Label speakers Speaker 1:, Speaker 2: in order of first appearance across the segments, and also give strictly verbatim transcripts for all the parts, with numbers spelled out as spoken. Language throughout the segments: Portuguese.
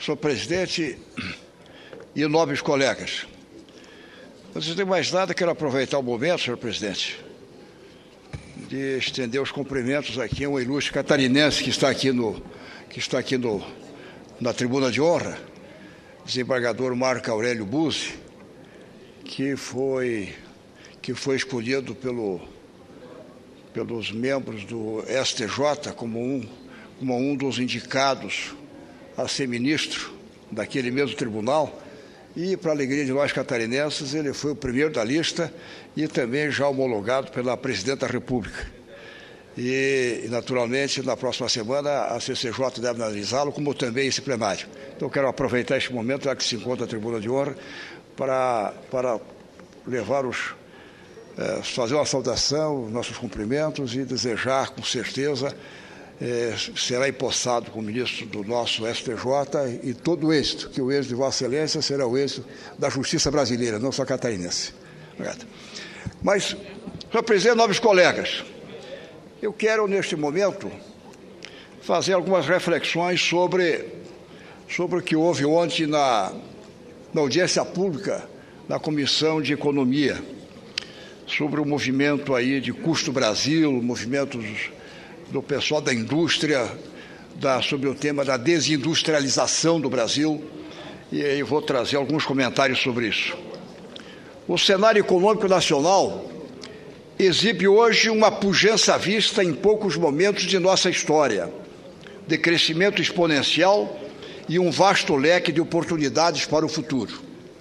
Speaker 1: senhor presidente e nobres colegas. Antes de mais nada, quero aproveitar o momento, senhor presidente, de estender os cumprimentos aqui a um ilustre catarinense que está aqui, no, que está aqui no, na tribuna de honra, desembargador Marco Aurélio Buzzi, que foi, que foi escolhido pelo, pelos membros do S T J como um, como um dos indicados a ser ministro daquele mesmo tribunal. E, para a alegria de nós catarinenses, ele foi o primeiro da lista e também já homologado pela Presidenta da República. E, naturalmente, na próxima semana, a C C J deve analisá-lo, como também esse plenário. Então, quero aproveitar este momento, já que se encontra a tribuna de honra, para, para levar os, é, fazer uma saudação, nossos cumprimentos e desejar, com certeza, É, será empossado como ministro do nosso S T J e todo o êxito, que o êxito de Vossa Excelência será o êxito da justiça brasileira, não só catarinense. Obrigado. Mas, senhor presidente, nobres colegas, eu quero, neste momento, fazer algumas reflexões sobre, sobre o que houve ontem na, na audiência pública na Comissão de Economia, sobre o movimento aí de Custo Brasil, movimentos do pessoal da indústria, da, sobre o tema da desindustrialização do Brasil, e aí vou trazer alguns comentários sobre isso. O cenário econômico nacional exibe hoje uma pujança vista em poucos momentos de nossa história, de crescimento exponencial e um vasto leque de oportunidades para o futuro.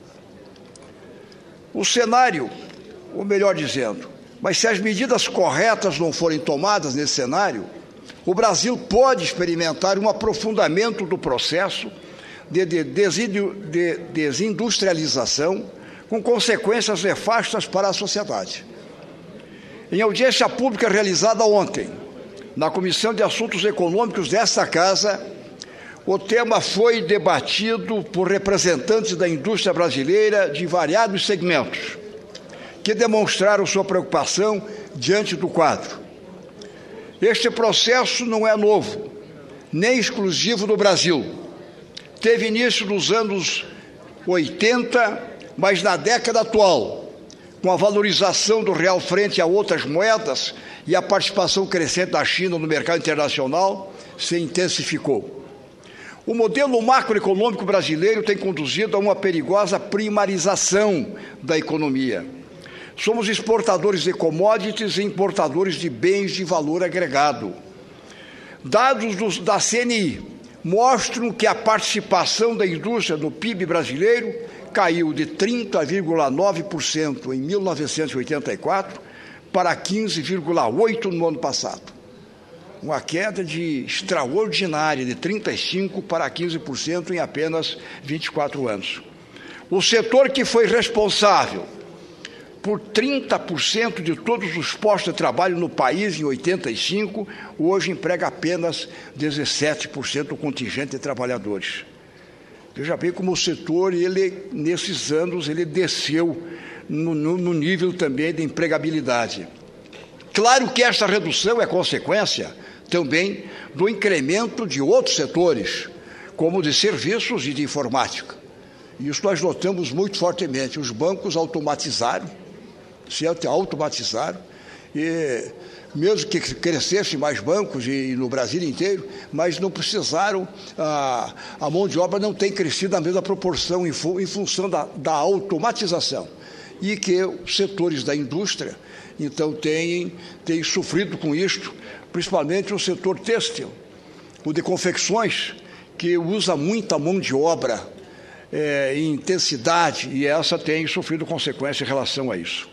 Speaker 1: O cenário, ou melhor dizendo, mas se as medidas corretas não forem tomadas nesse cenário, o Brasil pode experimentar um aprofundamento do processo de, de, de desindustrialização com consequências nefastas para a sociedade. Em audiência pública realizada ontem, na Comissão de Assuntos Econômicos desta Casa, o tema foi debatido por representantes da indústria brasileira de variados segmentos, que demonstraram sua preocupação diante do quadro. Este processo não é novo, nem exclusivo do Brasil. Teve início nos anos oitenta, mas na década atual, com a valorização do real frente a outras moedas e a participação crescente da China no mercado internacional, se intensificou. O modelo macroeconômico brasileiro tem conduzido a uma perigosa primarização da economia. Somos exportadores de commodities e importadores de bens de valor agregado. Dados do, da C N I mostram que a participação da indústria no P I B brasileiro caiu de trinta vírgula nove por cento em mil novecentos e oitenta e quatro para quinze vírgula oito por cento no ano passado. Uma queda de extraordinária de trinta e cinco por cento para quinze por cento em apenas vinte e quatro anos. O setor que foi responsável por trinta por cento de todos os postos de trabalho no país em oitenta e cinco, hoje emprega apenas dezessete por cento do contingente de trabalhadores. Veja bem como o setor, ele, nesses anos, ele desceu no, no, no nível também de empregabilidade. Claro que esta redução é consequência também do incremento de outros setores, como de serviços e de informática. Isso nós notamos muito fortemente. Os bancos automatizaram, se automatizaram, e mesmo que crescessem mais bancos e no Brasil inteiro, mas não precisaram, a, a mão de obra não tem crescido na mesma proporção em, fu, em função da, da automatização, e que os setores da indústria, então, têm, têm sofrido com isto, principalmente o setor têxtil, o de confecções, que usa muita mão de obra é, em intensidade, e essa tem sofrido consequências em relação a isso.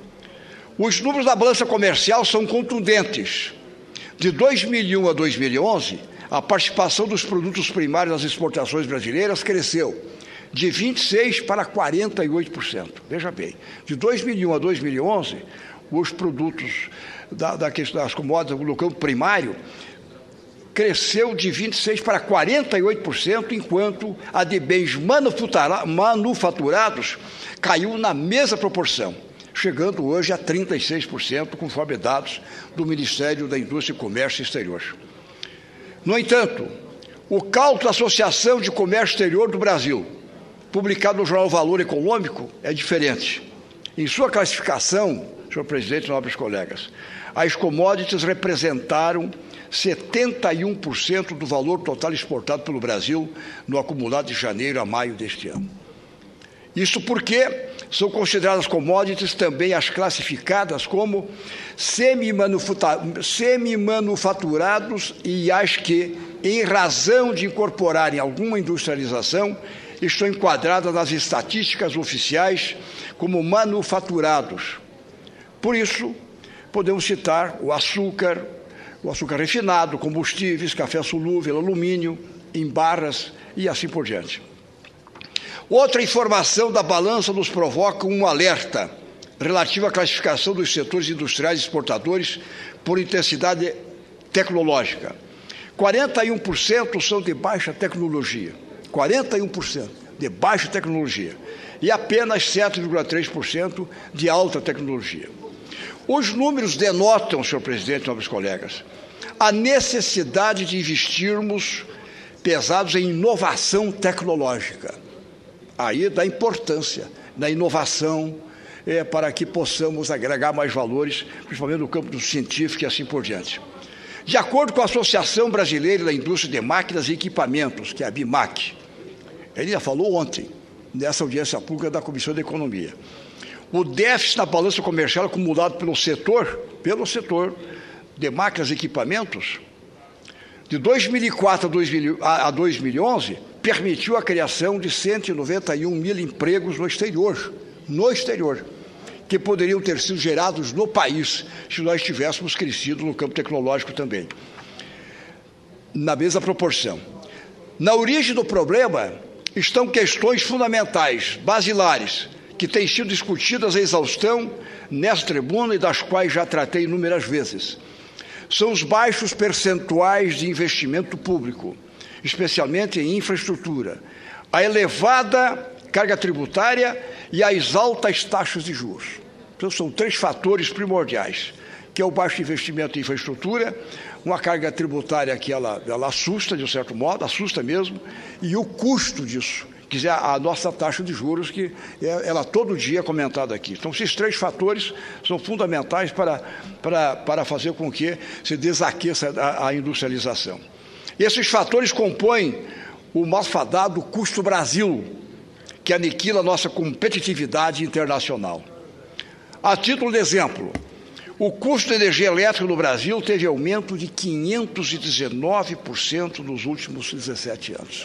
Speaker 1: Os números da balança comercial são contundentes. De dois mil e um a dois mil e onze, a participação dos produtos primários nas exportações brasileiras cresceu de vinte e seis por cento para quarenta e oito por cento. Veja bem, de dois mil e um a dois mil e onze, os produtos da, da, das commodities no campo primário cresceu de vinte e seis por cento para quarenta e oito por cento, enquanto a de bens manufaturados caiu na mesma proporção, chegando hoje a trinta e seis por cento, conforme dados do Ministério da Indústria, Comércio e Exterior. No entanto, O cálculo da Associação de Comércio Exterior do Brasil, publicado no jornal Valor Econômico, é diferente. Em sua classificação, senhor presidente e nobres colegas, as commodities representaram setenta e um por cento do valor total exportado pelo Brasil no acumulado de janeiro a maio deste ano. Isso porque são consideradas commodities também as classificadas como semi-manufaturados e as que, em razão de incorporarem alguma industrialização, estão enquadradas nas estatísticas oficiais como manufaturados. Por isso, podemos citar o açúcar, o açúcar refinado, combustíveis, café solúvel, alumínio, em barras e assim por diante. Outra informação da balança nos provoca um alerta relativo à classificação dos setores industriais exportadores por intensidade tecnológica. quarenta e um por cento são de baixa tecnologia, quarenta e um por cento de baixa tecnologia e apenas sete vírgula três por cento de alta tecnologia. Os números denotam, senhor presidente e nobres colegas, a necessidade de investirmos pesados em inovação tecnológica. Aí da importância da inovação é, para que possamos agregar mais valores, principalmente no campo do científico e assim por diante. De acordo com a Associação Brasileira da Indústria de Máquinas e Equipamentos, que é a BIMAC, ele já falou ontem, nessa audiência pública da Comissão de Economia, o déficit na balança comercial acumulado pelo setor, pelo setor de máquinas e equipamentos, de dois mil e quatro a dois mil e onze, permitiu a criação de cento e noventa e um mil empregos no exterior, no exterior, que poderiam ter sido gerados no país se nós tivéssemos crescido no campo tecnológico também, na mesma proporção. Na origem do problema estão questões fundamentais, basilares, que têm sido discutidas à exaustão nessa tribuna e das quais já tratei inúmeras vezes. São os baixos percentuais de investimento público, especialmente em infraestrutura, a elevada carga tributária e as altas taxas de juros. Então, são três fatores primordiais, que é o baixo investimento em infraestrutura, uma carga tributária que ela, ela assusta, de um certo modo, assusta mesmo, e o custo disso, quer dizer, a nossa taxa de juros, que é, ela todo dia é comentada aqui. Então, esses três fatores são fundamentais para, para, para fazer com que se desaqueça a, a industrialização. Esses fatores compõem o malfadado custo Brasil, que aniquila a nossa competitividade internacional. A título de exemplo, o custo de energia elétrica no Brasil teve aumento de quinhentos e dezenove por cento nos últimos dezessete anos.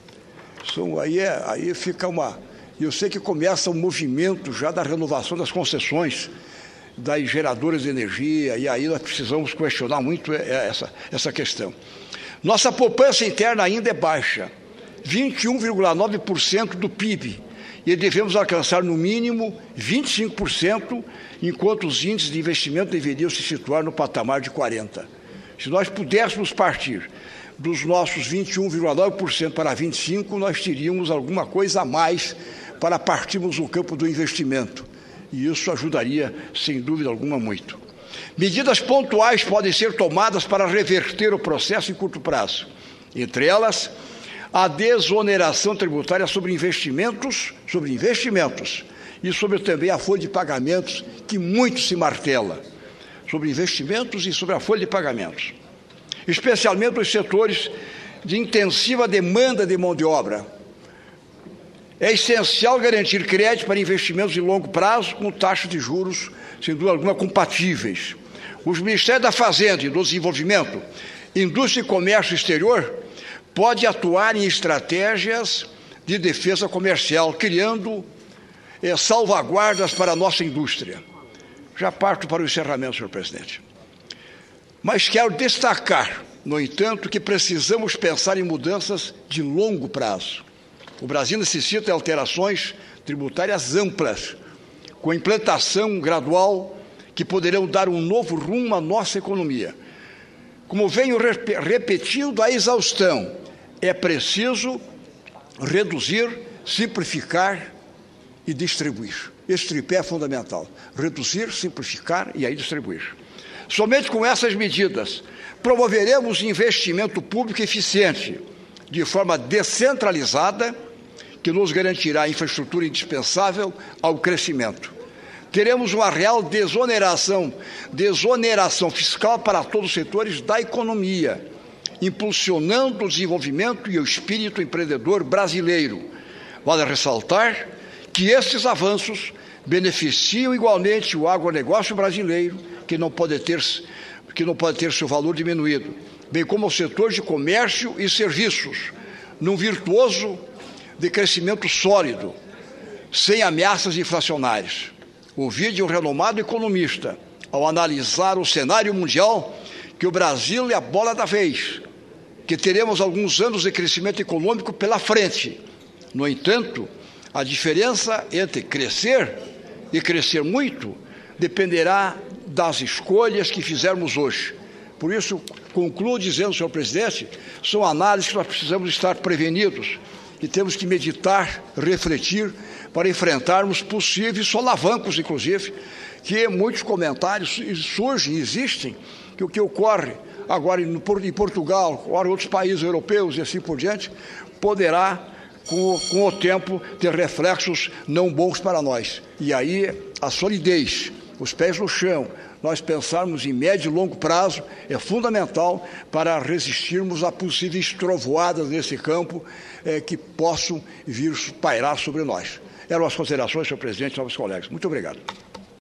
Speaker 1: Então, aí, é, aí fica uma... Eu sei que começa um movimento já da renovação das concessões das geradoras de energia, e aí nós precisamos questionar muito essa, essa questão. Nossa poupança interna ainda é baixa, vinte e um vírgula nove por cento do P I B, e devemos alcançar no mínimo vinte e cinco por cento, enquanto os índices de investimento deveriam se situar no patamar de quarenta por cento. Se nós pudéssemos partir dos nossos vinte e um vírgula nove por cento para vinte e cinco por cento, nós teríamos alguma coisa a mais para partirmos no campo do investimento, e isso ajudaria, sem dúvida alguma, muito. Medidas pontuais podem ser tomadas para reverter o processo em curto prazo. Entre elas, a desoneração tributária sobre investimentos, sobre investimentos e sobre também a folha de pagamentos, que muito se martela, sobre investimentos e sobre a folha de pagamentos, especialmente nos setores de intensiva demanda de mão de obra. É essencial garantir crédito para investimentos de longo prazo com taxas de juros, sem dúvida alguma, compatíveis. Os Ministérios da Fazenda e do Desenvolvimento, Indústria e Comércio Exterior podem atuar em estratégias de defesa comercial, criando eh, salvaguardas para a nossa indústria. Já parto para o encerramento, senhor presidente. Mas quero destacar, no entanto, que precisamos pensar em mudanças de longo prazo. O Brasil necessita de alterações tributárias amplas, com implantação gradual, que poderão dar um novo rumo à nossa economia. Como venho rep- repetindo a exaustão, é preciso reduzir, simplificar e distribuir. Esse tripé é fundamental. Reduzir, simplificar e aí distribuir. Somente com essas medidas promoveremos investimento público eficiente, de forma descentralizada, que nos garantirá a infraestrutura indispensável ao crescimento. Teremos uma real desoneração, desoneração fiscal para todos os setores da economia, impulsionando o desenvolvimento e o espírito empreendedor brasileiro. Vale ressaltar que esses avanços beneficiam igualmente o agronegócio brasileiro, que não pode ter, que não pode ter seu valor diminuído, bem como o setor de comércio e serviços, num virtuoso de crescimento sólido, sem ameaças inflacionárias. Ouvi de um renomado economista, ao analisar o cenário mundial, que o Brasil é a bola da vez, que teremos alguns anos de crescimento econômico pela frente. No entanto, a diferença entre crescer e crescer muito dependerá das escolhas que fizermos hoje. Por isso, concluo dizendo, senhor presidente, são análises que nós precisamos estar prevenidos e temos que meditar, refletir para enfrentarmos possíveis solavancos, inclusive, que muitos comentários surgem, existem, que o que ocorre agora em Portugal, agora em outros países europeus e assim por diante, poderá, com, com o tempo, ter reflexos não bons para nós. E aí a solidez, os pés no chão, nós pensarmos em médio e longo prazo é fundamental para resistirmos a possíveis trovoadas nesse campo é, que possam vir pairar sobre nós. Eram as considerações, senhor presidente e novos colegas. Muito obrigado.